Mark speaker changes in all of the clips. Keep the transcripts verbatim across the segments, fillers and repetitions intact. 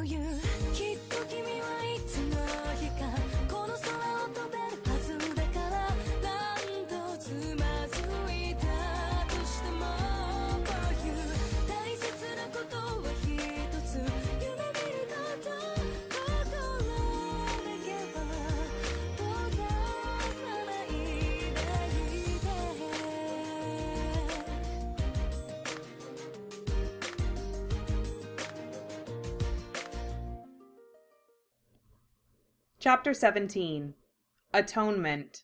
Speaker 1: Chapter seventeen. Atonement.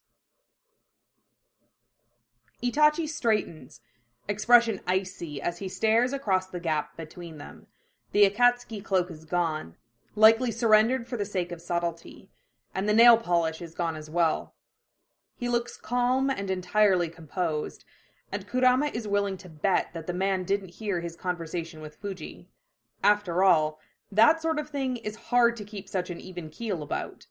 Speaker 1: Itachi straightens, expression icy as he stares across the gap between them. The Akatsuki cloak is gone, likely surrendered for the sake of subtlety, and the nail polish is gone as well. He looks calm and entirely composed, and Kurama is willing to bet that the man didn't hear his conversation with Fuji. After all, that sort of thing is hard to keep such an even keel about.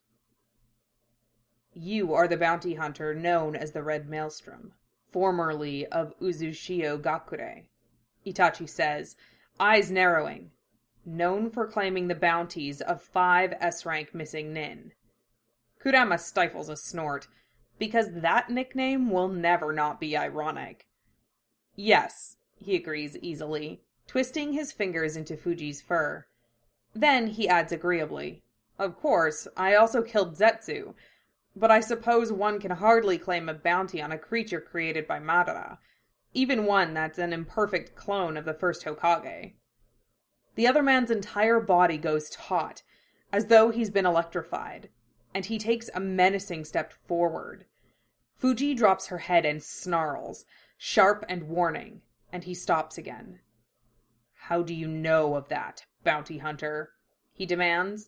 Speaker 1: You are the bounty hunter known as the Red Maelstrom, formerly of Uzushio Gakure, Itachi says, eyes narrowing, known for claiming the bounties of five S-rank missing nin. Kurama stifles a snort, because that nickname will never not be ironic. Yes, he agrees easily, twisting his fingers into Fuji's fur. Then he adds agreeably, of course, I also killed Zetsu, but I suppose one can hardly claim a bounty on a creature created by Madara, even one that's an imperfect clone of the first Hokage. The other man's entire body goes taut, as though he's been electrified, and he takes a menacing step forward. Fuji drops her head and snarls, sharp and warning, and he stops again. How do you know of that, bounty hunter? He demands.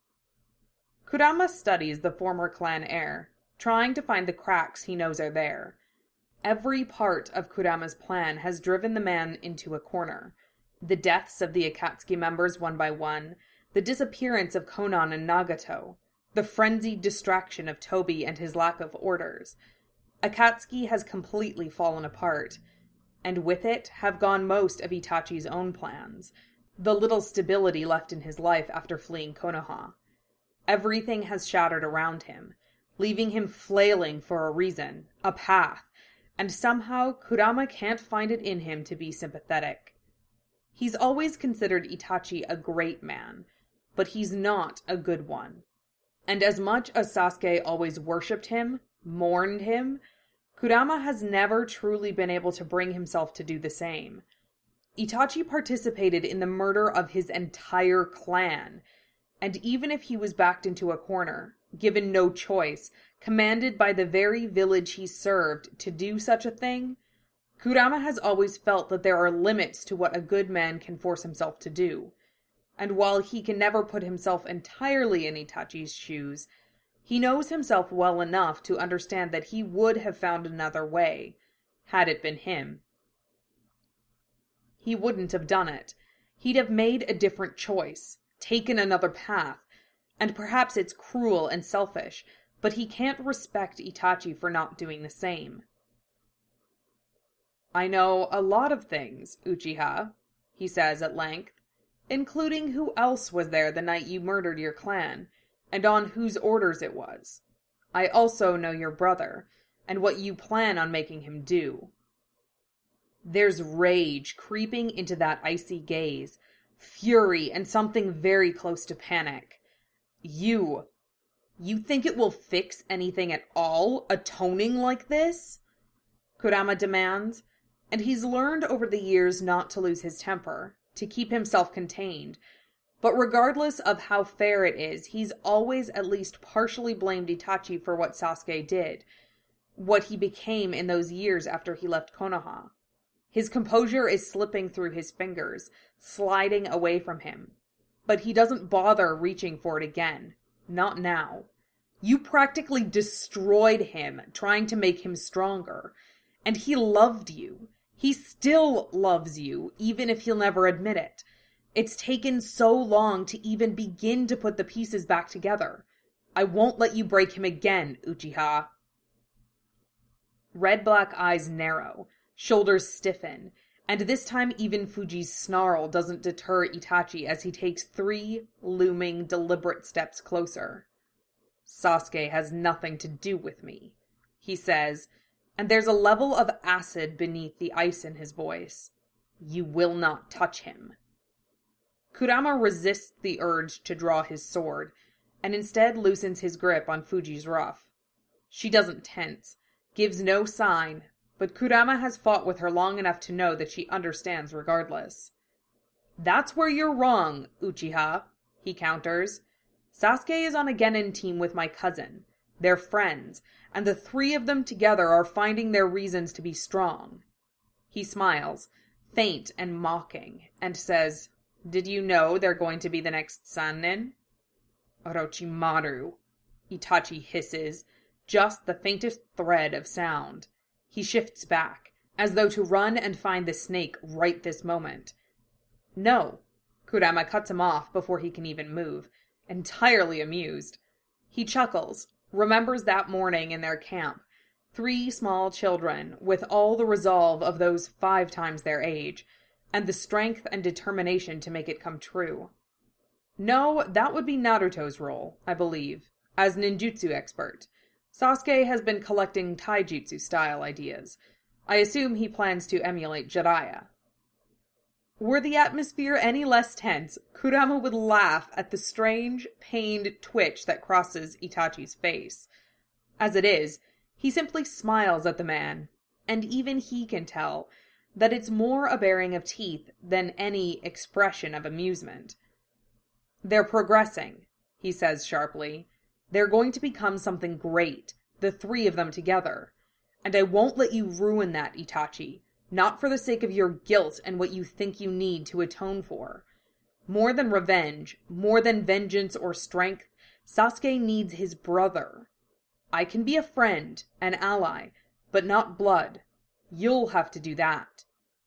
Speaker 1: Kurama studies the former clan heir, trying to find the cracks he knows are there. Every part of Kurama's plan has driven the man into a corner. The deaths of the Akatsuki members one by one, the disappearance of Konan and Nagato, the frenzied distraction of Tobi and his lack of orders. Akatsuki has completely fallen apart, and with it have gone most of Itachi's own plans, the little stability left in his life after fleeing Konoha. Everything has shattered around him, leaving him flailing for a reason, a path, and somehow Kurama can't find it in him to be sympathetic. He's always considered Itachi a great man, but he's not a good one. And as much as Sasuke always worshipped him, mourned him, Kurama has never truly been able to bring himself to do the same. Itachi participated in the murder of his entire clan, and even if he was backed into a corner, given no choice, commanded by the very village he served to do such a thing, Kurama has always felt that there are limits to what a good man can force himself to do. And while he can never put himself entirely in Itachi's shoes, he knows himself well enough to understand that he would have found another way, had it been him. He wouldn't have done it. He'd have made a different choice, taken another path, and perhaps it's cruel and selfish, but he can't respect Itachi for not doing the same. I know a lot of things, Uchiha, he says at length, including who else was there the night you murdered your clan, and on whose orders it was. I also know your brother, and what you plan on making him do. There's rage creeping into that icy gaze, fury, and something very close to panic. You... You think it will fix anything at all, atoning like this? Kurama demands, and he's learned over the years not to lose his temper, to keep himself contained. But regardless of how fair it is, he's always at least partially blamed Itachi for what Sasuke did, what he became in those years after he left Konoha. His composure is slipping through his fingers, sliding away from him. But he doesn't bother reaching for it again. Not now. You practically destroyed him, trying to make him stronger. And he loved you. He still loves you, even if he'll never admit it. It's taken so long to even begin to put the pieces back together. I won't let you break him again, Uchiha. Red-black eyes narrow, shoulders stiffen, And this time even Fuji's snarl doesn't deter Itachi as he takes three looming, deliberate steps closer. "Sasuke has nothing to do with me," he says, and there's a level of acid beneath the ice in his voice. "You will not touch him." Kurama resists the urge to draw his sword, and instead loosens his grip on Fuji's ruff. She doesn't tense, gives no sign, but Kurama has fought with her long enough to know that she understands regardless. "That's where you're wrong, Uchiha," he counters. "Sasuke is on a Genin team with my cousin. They're friends, and the three of them together are finding their reasons to be strong." He smiles, faint and mocking, and says, "Did you know they're going to be the next Sannin?" "Orochimaru," Itachi hisses, just the faintest thread of sound. He shifts back, as though to run and find the snake right this moment. "No." Kurama cuts him off before he can even move, entirely amused. He chuckles, remembers that morning in their camp, three small children with all the resolve of those five times their age, and the strength and determination to make it come true. "No, that would be Naruto's role, I believe, as ninjutsu expert. Sasuke has been collecting taijutsu-style ideas. I assume he plans to emulate Jiraiya." Were the atmosphere any less tense, Kurama would laugh at the strange, pained twitch that crosses Itachi's face. As it is, he simply smiles at the man, and even he can tell that it's more a baring of teeth than any expression of amusement. "They're progressing," he says sharply. "They're going to become something great, the three of them together. And I won't let you ruin that, Itachi, not for the sake of your guilt and what you think you need to atone for. More than revenge, more than vengeance or strength, Sasuke needs his brother. I can be a friend, an ally, but not blood. You'll have to do that."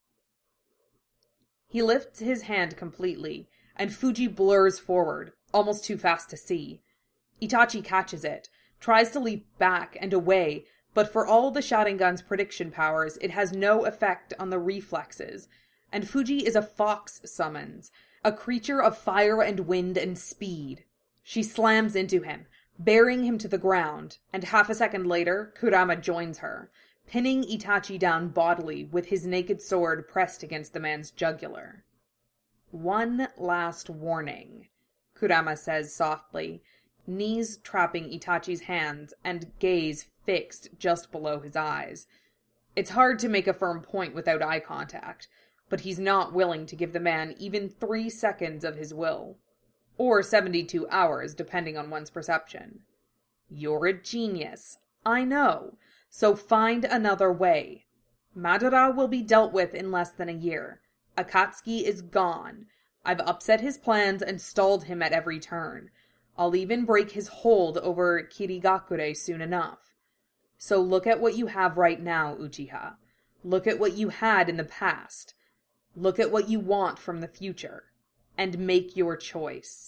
Speaker 1: He lifts his hand completely, and Fuji blurs forward, almost too fast to see. Itachi catches it, tries to leap back and away, but for all the Sharingan's prediction powers, it has no effect on the reflexes, and Fuji is a fox summons, a creature of fire and wind and speed. She slams into him, bearing him to the ground, and half a second later, Kurama joins her, pinning Itachi down bodily with his naked sword pressed against the man's jugular. "One last warning," Kurama says softly, knees trapping Itachi's hands and gaze fixed just below his eyes. It's hard to make a firm point without eye contact, but he's not willing to give the man even three seconds of his will. Or seventy-two hours, depending on one's perception. "You're a genius, I know, so find another way. Madara will be dealt with in less than a year. Akatsuki is gone. I've upset his plans and stalled him at every turn. I'll even break his hold over Kirigakure soon enough. So look at what you have right now, Uchiha. Look at what you had in the past. Look at what you want from the future. And make your choice."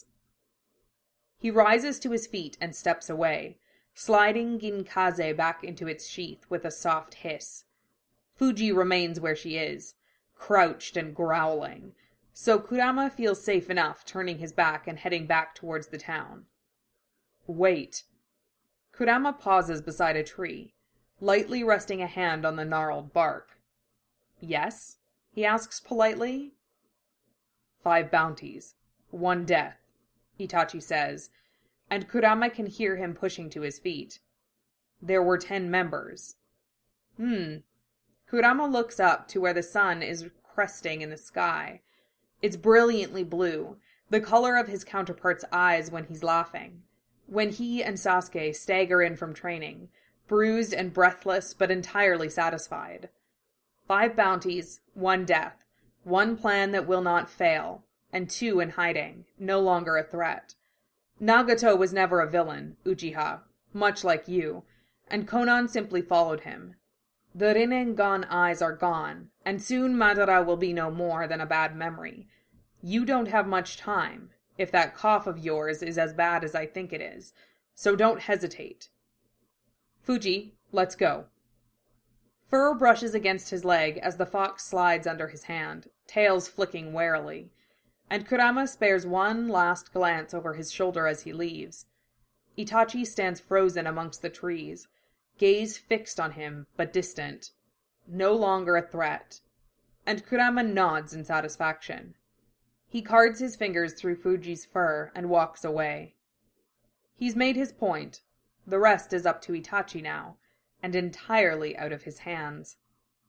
Speaker 1: He rises to his feet and steps away, sliding Ginkaze back into its sheath with a soft hiss. Fuji remains where she is, crouched and growling, so Kurama feels safe enough turning his back and heading back towards the town. "Wait." Kurama pauses beside a tree, lightly resting a hand on the gnarled bark. "Yes?" he asks politely. "Five bounties, one death," Itachi says, and Kurama can hear him pushing to his feet. "There were ten members." Hmm. Kurama looks up to where the sun is cresting in the sky. It's brilliantly blue, the color of his counterpart's eyes when he's laughing. When he and Sasuke stagger in from training, bruised and breathless but entirely satisfied. Five bounties, one death, one plan that will not fail, and two in hiding, no longer a threat. Nagato was never a villain, Uchiha, much like you, and Konan simply followed him. The Rinnegan eyes are gone, and soon Madara will be no more than a bad memory. You don't have much time, if that cough of yours is as bad as I think it is, so don't hesitate. Fuji, let's go. Fur brushes against his leg as the fox slides under his hand, tails flicking warily, and Kurama spares one last glance over his shoulder as he leaves. Itachi stands frozen amongst the trees, gaze fixed on him, but distant, no longer a threat, and Kurama nods in satisfaction. He cards his fingers through Fuji's fur and walks away. He's made his point. The rest is up to Itachi now, and entirely out of his hands.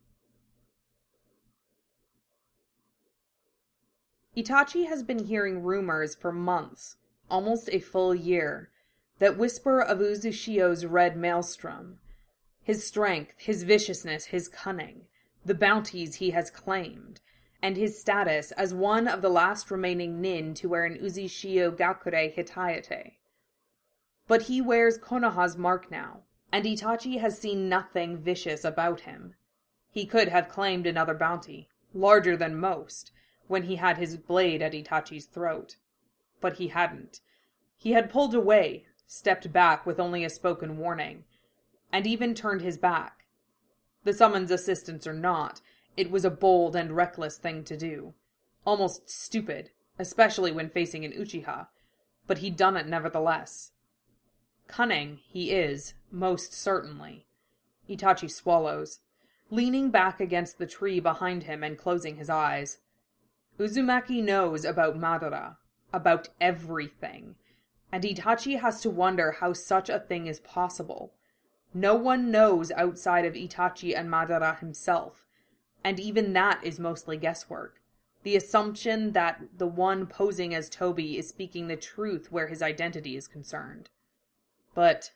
Speaker 1: Itachi has been hearing rumors for months, almost a full year, that whisper of Uzushio's red maelstrom. His strength, his viciousness, his cunning, the bounties he has claimed, and his status as one of the last remaining nin to wear an Uzushio Gakure Hitayate. But he wears Konoha's mark now, and Itachi has seen nothing vicious about him. He could have claimed another bounty, larger than most, when he had his blade at Itachi's throat. But he hadn't. He had pulled away, stepped back with only a spoken warning, and even turned his back. The summons assistance or not, it was a bold and reckless thing to do. Almost stupid, especially when facing an Uchiha, but he'd done it nevertheless. Cunning he is, most certainly. Itachi swallows, leaning back against the tree behind him and closing his eyes. Uzumaki knows about Madara, about everything, and Itachi has to wonder how such a thing is possible. No one knows outside of Itachi and Madara himself, and even that is mostly guesswork. The assumption that the one posing as Tobi is speaking the truth where his identity is concerned. But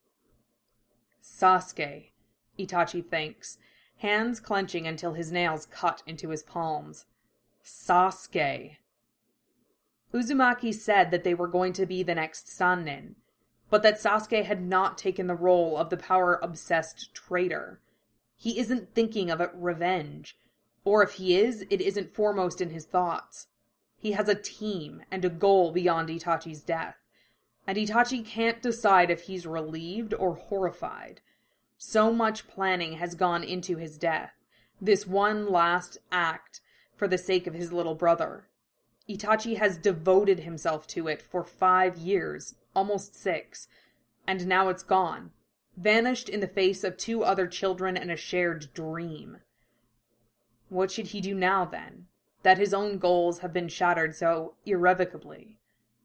Speaker 1: Sasuke, Itachi thinks, hands clenching until his nails cut into his palms. Sasuke. Uzumaki said that they were going to be the next Sannin, but that Sasuke had not taken the role of the power-obsessed traitor. He isn't thinking of revenge, or if he is, it isn't foremost in his thoughts. He has a team and a goal beyond Itachi's death, and Itachi can't decide if he's relieved or horrified. So much planning has gone into his death, this one last act for the sake of his little brother. Itachi has devoted himself to it for five years, almost six, and now it's gone, vanished in the face of two other children and a shared dream. What should he do now, then, that his own goals have been shattered so irrevocably?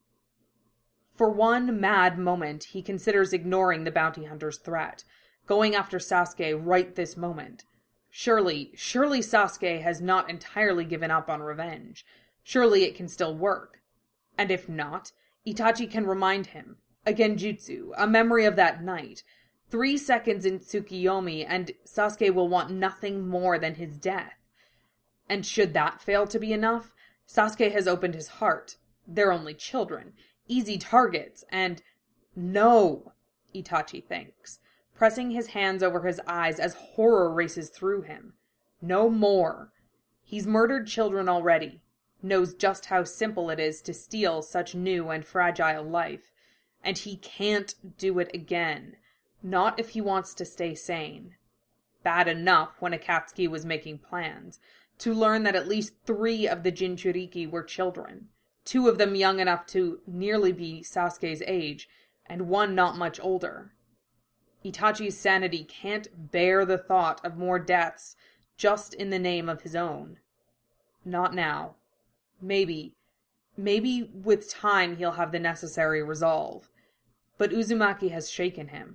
Speaker 1: For one mad moment, he considers ignoring the bounty hunter's threat, going after Sasuke right this moment. Surely, surely Sasuke has not entirely given up on revenge. Surely it can still work. And if not, Itachi can remind him. A genjutsu, a memory of that night. Three seconds in Tsukiyomi, and Sasuke will want nothing more than his death. And should that fail to be enough, Sasuke has opened his heart. They're only children. Easy targets, and... No, Itachi thinks, pressing his hands over his eyes as horror races through him. No more. He's murdered children already, knows just how simple it is to steal such new and fragile life, and he can't do it again, not if he wants to stay sane. Bad enough when Akatsuki was making plans, to learn that at least three of the Jinchuriki were children, two of them young enough to nearly be Sasuke's age, and one not much older. Itachi's sanity can't bear the thought of more deaths just in the name of his own. Not now. Maybe, maybe with time he'll have the necessary resolve. But Uzumaki has shaken him.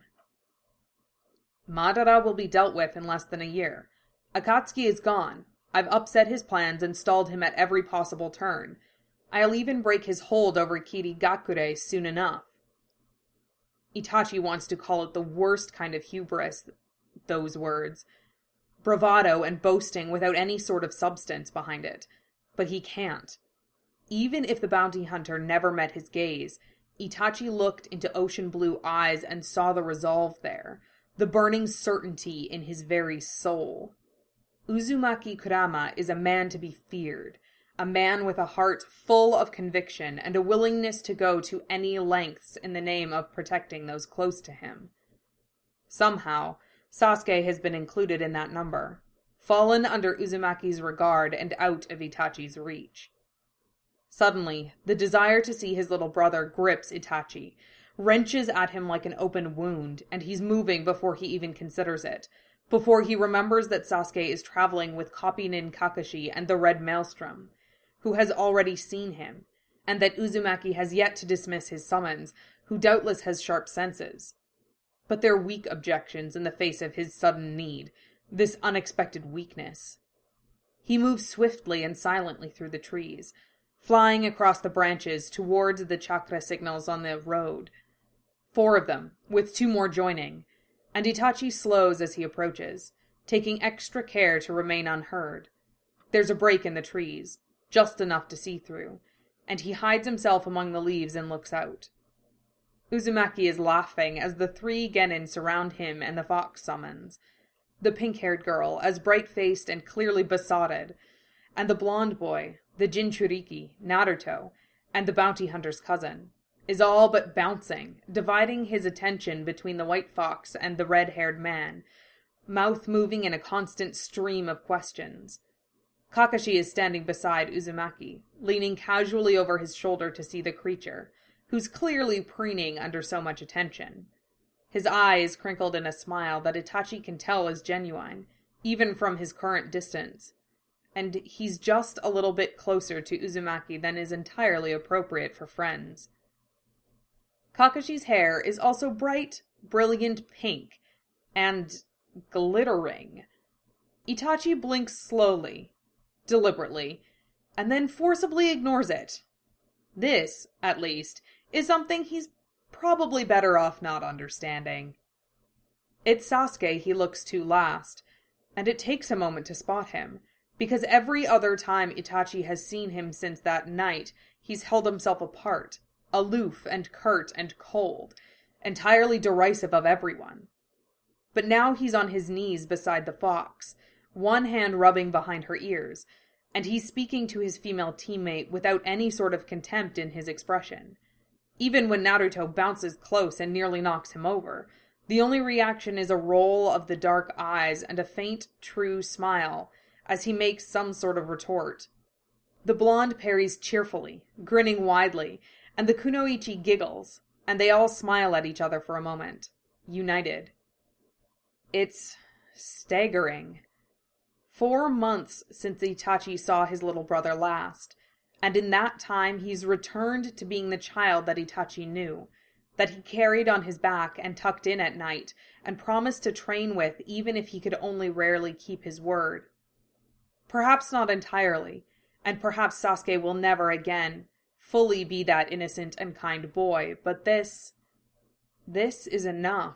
Speaker 1: Madara will be dealt with in less than a year. Akatsuki is gone. I've upset his plans and stalled him at every possible turn. I'll even break his hold over Kirigakure soon enough. Itachi wants to call it the worst kind of hubris, those words. Bravado and boasting without any sort of substance behind it. But he can't. Even if the bounty hunter never met his gaze, Itachi looked into ocean blue eyes and saw the resolve there, the burning certainty in his very soul. Uzumaki Kurama is a man to be feared, a man with a heart full of conviction and a willingness to go to any lengths in the name of protecting those close to him. Somehow, Sasuke has been included in that number, fallen under Uzumaki's regard and out of Itachi's reach. Suddenly, the desire to see his little brother grips Itachi, wrenches at him like an open wound, and he's moving before he even considers it, before he remembers that Sasuke is traveling with Kopinen Kakashi and the Red Maelstrom, who has already seen him, and that Uzumaki has yet to dismiss his summons, who doubtless has sharp senses. But they're weak objections in the face of his sudden need, this unexpected weakness. He moves swiftly and silently through the trees, flying across the branches towards the chakra signals on the road. Four of them, with two more joining, and Itachi slows as he approaches, taking extra care to remain unheard. There's a break in the trees, just enough to see through, and he hides himself among the leaves and looks out. Uzumaki is laughing as the three genin surround him and the fox summons. The pink-haired girl, as bright-faced and clearly besotted, and the blonde boy, the Jinchuriki, Naruto, and the bounty hunter's cousin, is all but bouncing, dividing his attention between the white fox and the red-haired man, mouth moving in a constant stream of questions. Kakashi is standing beside Uzumaki, leaning casually over his shoulder to see the creature, who's clearly preening under so much attention. His eyes crinkled in a smile that Itachi can tell is genuine, even from his current distance. And he's just a little bit closer to Uzumaki than is entirely appropriate for friends. Kakashi's hair is also bright, brilliant pink, and glittering. Itachi blinks slowly, deliberately, and then forcibly ignores it. This, at least, is something he's probably better off not understanding. It's Sasuke he looks to last, and it takes a moment to spot him, because every other time Itachi has seen him since that night, he's held himself apart, aloof and curt and cold, entirely derisive of everyone. But now he's on his knees beside the fox, one hand rubbing behind her ears, and he's speaking to his female teammate without any sort of contempt in his expression. Even when Naruto bounces close and nearly knocks him over, the only reaction is a roll of the dark eyes and a faint, true smile as he makes some sort of retort. The blonde parries cheerfully, grinning widely, and the kunoichi giggles, and they all smile at each other for a moment, united. It's staggering. Four months since Itachi saw his little brother last, and in that time he's returned to being the child that Itachi knew, that he carried on his back and tucked in at night, and promised to train with even if he could only rarely keep his word. Perhaps not entirely, and perhaps Sasuke will never again fully be that innocent and kind boy, but this... this is enough.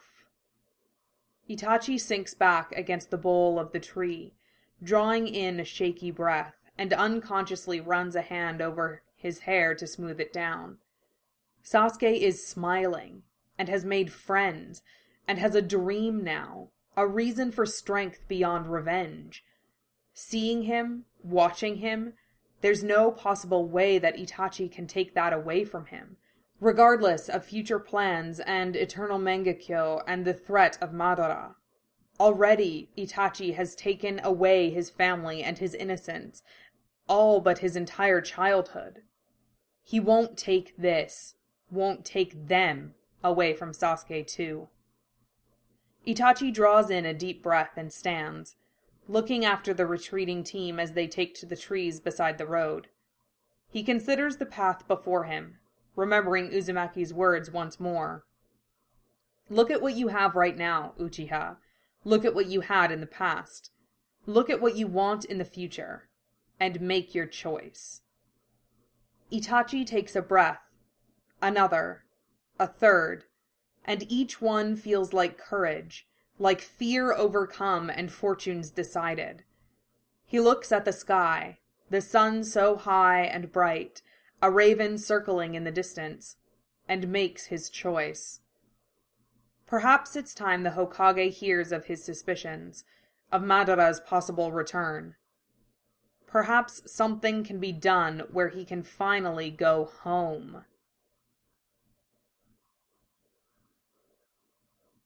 Speaker 1: Itachi sinks back against the bole of the tree, drawing in a shaky breath, and unconsciously runs a hand over his hair to smooth it down. Sasuke is smiling, and has made friends, and has a dream now, a reason for strength beyond revenge. Seeing him, watching him, there's no possible way that Itachi can take that away from him, regardless of future plans and eternal Mangekyo and the threat of Madara. Already, Itachi has taken away his family and his innocence, all but his entire childhood. He won't take this, won't take them, away from Sasuke too. Itachi draws in a deep breath and stands, looking after the retreating team as they take to the trees beside the road. He considers the path before him, remembering Uzumaki's words once more. Look at what you have right now, Uchiha. Look at what you had in the past. Look at what you want in the future. And make your choice. Itachi takes a breath, another, a third, and each one feels like courage, like fear overcome and fortunes decided. He looks at the sky, the sun so high and bright, a raven circling in the distance, and makes his choice. Perhaps it's time the Hokage hears of his suspicions, of Madara's possible return. Perhaps something can be done where he can finally go home.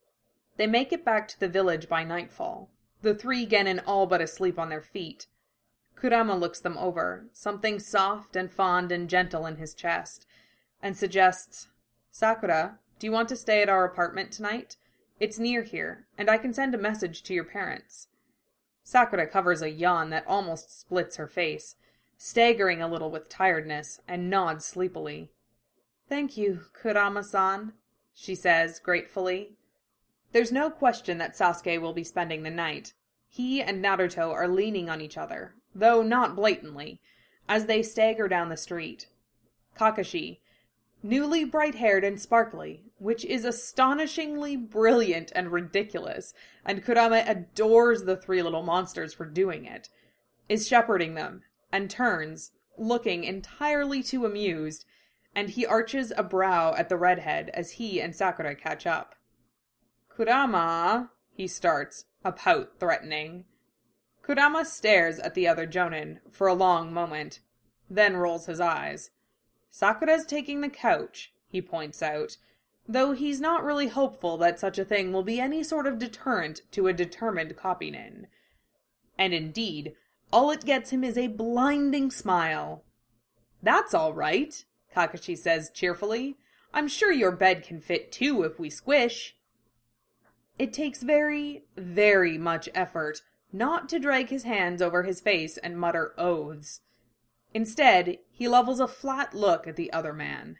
Speaker 1: They make it back to the village by nightfall, the three genin all but asleep on their feet. Kurama looks them over, something soft and fond and gentle in his chest, and suggests, "Sakura, do you want to stay at our apartment tonight? It's near here, and I can send a message to your parents." Sakura covers a yawn that almost splits her face, staggering a little with tiredness, and nods sleepily. "Thank you, Kurama-san," she says gratefully. There's no question that Sasuke will be spending the night. He and Naruto are leaning on each other, though not blatantly, as they stagger down the street. Kakashi, newly bright-haired and sparkly, which is astonishingly brilliant and ridiculous, and Kurama adores the three little monsters for doing it, is shepherding them, and turns, looking entirely too amused, and he arches a brow at the redhead as he and Sakura catch up. "Kurama," he starts, a pout threatening. Kurama stares at the other jonin for a long moment, then rolls his eyes. "Sakura's taking the couch," he points out, though he's not really hopeful that such a thing will be any sort of deterrent to a determined copynin. And indeed, all it gets him is a blinding smile. "That's all right," Kakashi says cheerfully. "I'm sure your bed can fit two if we squish." It takes very, very much effort not to drag his hands over his face and mutter oaths. Instead, he levels a flat look at the other man.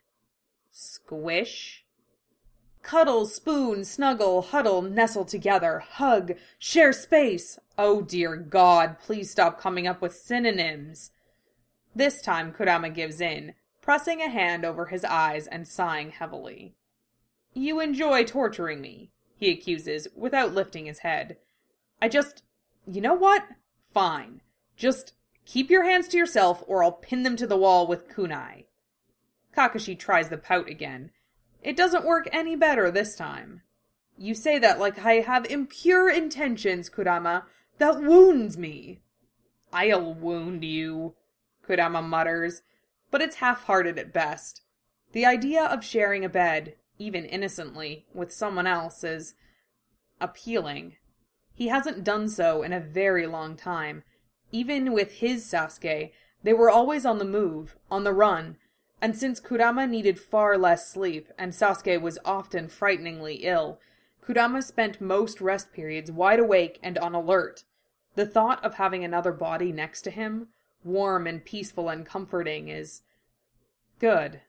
Speaker 1: Squish? Cuddle, spoon, snuggle, huddle, nestle together, hug, share space. Oh dear God, please stop coming up with synonyms. This time Kurama gives in, pressing a hand over his eyes and sighing heavily. "You enjoy torturing me," he accuses, without lifting his head. "I just... You know what? Fine. Just keep your hands to yourself or I'll pin them to the wall with kunai." Kakashi tries the pout again. It doesn't work any better this time. "You say that like I have impure intentions, Kurama. That wounds me." "I'll wound you," Kurama mutters, but it's half-hearted at best. The idea of sharing a bed, even innocently, with someone else is appealing. He hasn't done so in a very long time. Even with his Sasuke, they were always on the move, on the run, and since Kurama needed far less sleep, and Sasuke was often frighteningly ill, Kurama spent most rest periods wide awake and on alert. The thought of having another body next to him, warm and peaceful and comforting, is good.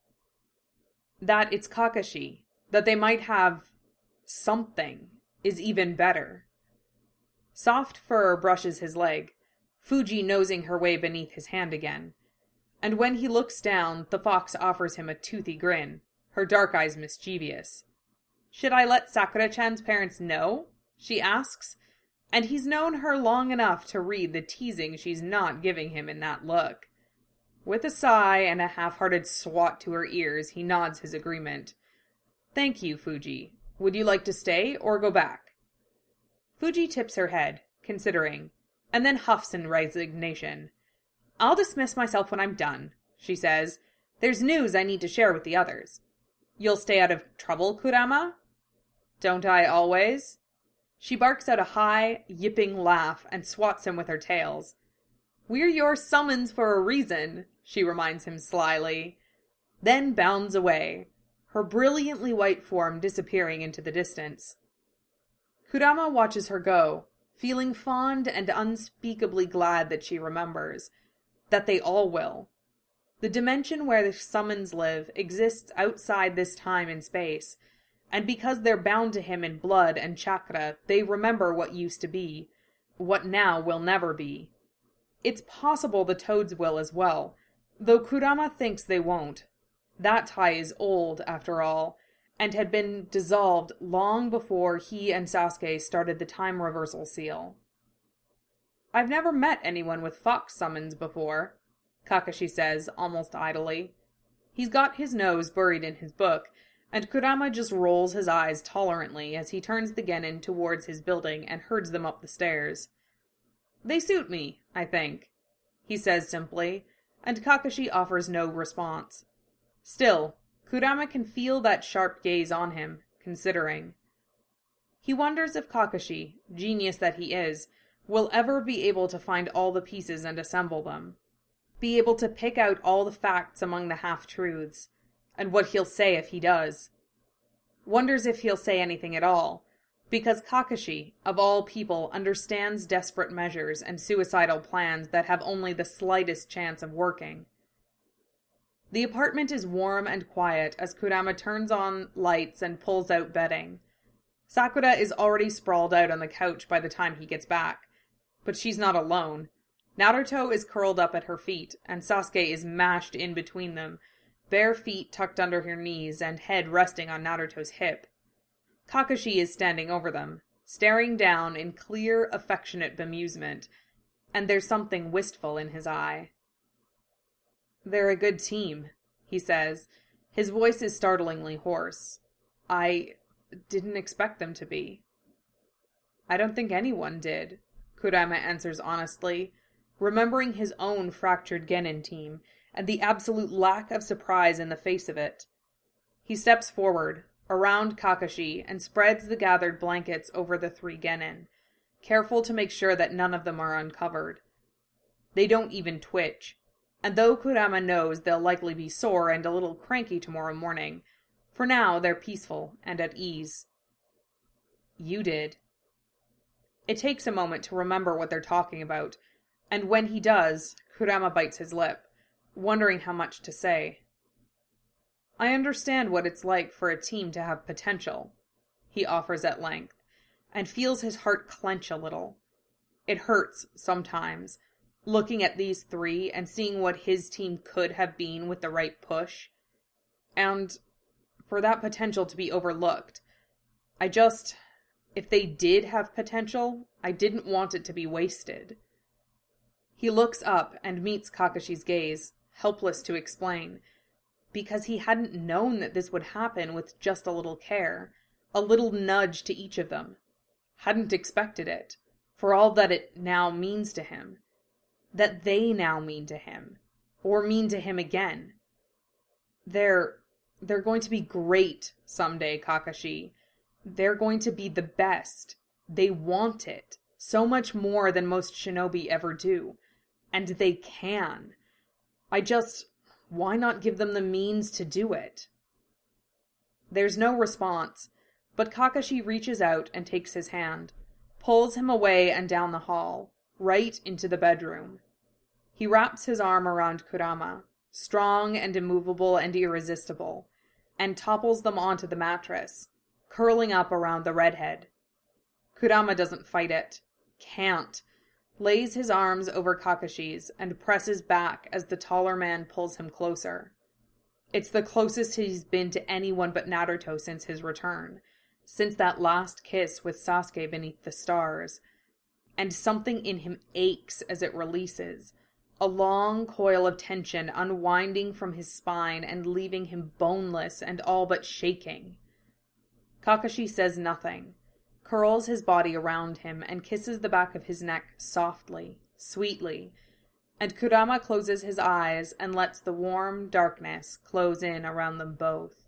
Speaker 1: That it's Kakashi, that they might have something, is even better. Soft fur brushes his leg, Fuji nosing her way beneath his hand again. And when he looks down, the fox offers him a toothy grin, her dark eyes mischievous. "Should I let Sakura-chan's parents know?" she asks, and he's known her long enough to read the teasing she's not giving him in that look. With a sigh and a half-hearted swat to her ears, he nods his agreement. "Thank you, Fuji. Would you like to stay or go back?" Fuji tips her head, considering, and then huffs in resignation. "I'll dismiss myself when I'm done," she says. "There's news I need to share with the others." "You'll stay out of trouble, Kurama?" "Don't I always?" She barks out a high, yipping laugh and swats him with her tails. "We're your summons for a reason," she reminds him slyly, then bounds away, her brilliantly white form disappearing into the distance. Kurama watches her go, feeling fond and unspeakably glad that she remembers, that they all will. The dimension where the summons live exists outside this time and space, and because they're bound to him in blood and chakra, they remember what used to be, what now will never be. It's possible the Toads will as well, though Kurama thinks they won't. That tie is old, after all, and had been dissolved long before he and Sasuke started the time reversal seal. "I've never met anyone with fox summons before," Kakashi says, almost idly. He's got his nose buried in his book, and Kurama just rolls his eyes tolerantly as he turns the genin towards his building and herds them up the stairs. "They suit me, I think," he says simply, and Kakashi offers no response. Still, Kurama can feel that sharp gaze on him, considering. He wonders if Kakashi, genius that he is, will ever be able to find all the pieces and assemble them. Be able to pick out all the facts among the half-truths, and what he'll say if he does. Wonders if he'll say anything at all, because Kakashi, of all people, understands desperate measures and suicidal plans that have only the slightest chance of working. The apartment is warm and quiet as Kurama turns on lights and pulls out bedding. Sakura is already sprawled out on the couch by the time he gets back. But she's not alone. Naruto is curled up at her feet, and Sasuke is mashed in between them, bare feet tucked under her knees and head resting on Naruto's hip. Kakashi is standing over them, staring down in clear, affectionate bemusement, and there's something wistful in his eye. "They're a good team," he says. His voice is startlingly hoarse. "I didn't expect them to be." "I don't think anyone did," Kurama answers honestly, remembering his own fractured Genin team and the absolute lack of surprise in the face of it. He steps forward, around Kakashi, and spreads the gathered blankets over the three Genin, careful to make sure that none of them are uncovered. They don't even twitch, and though Kurama knows they'll likely be sore and a little cranky tomorrow morning, for now they're peaceful and at ease. "You did." It takes a moment to remember what they're talking about, and when he does, Kurama bites his lip, wondering how much to say. "I understand what it's like for a team to have potential," he offers at length, and feels his heart clench a little. It hurts, sometimes, looking at these three and seeing what his team could have been with the right push. And for that potential to be overlooked, I just... If they did have potential, I didn't want it to be wasted. He looks up and meets Kakashi's gaze, helpless to explain, because he hadn't known that this would happen with just a little care, a little nudge to each of them. Hadn't expected it, for all that it now means to him. That they now mean to him, or mean to him again. They're, they're going to be great someday, Kakashi. They're going to be the best. They want it. So much more than most shinobi ever do. And they can. I just... Why not give them the means to do it? There's no response, but Kakashi reaches out and takes his hand, pulls him away and down the hall, right into the bedroom. He wraps his arm around Kurama, strong and immovable and irresistible, and topples them onto the mattress, curling up around the redhead. Kurama doesn't fight it. Can't. Lays his arms over Kakashi's and presses back as the taller man pulls him closer. It's the closest he's been to anyone but Naruto since his return, since that last kiss with Sasuke beneath the stars. And something in him aches as it releases, a long coil of tension unwinding from his spine and leaving him boneless and all but shaking. Kakashi says nothing, curls his body around him and kisses the back of his neck softly, sweetly, and Kurama closes his eyes and lets the warm darkness close in around them both.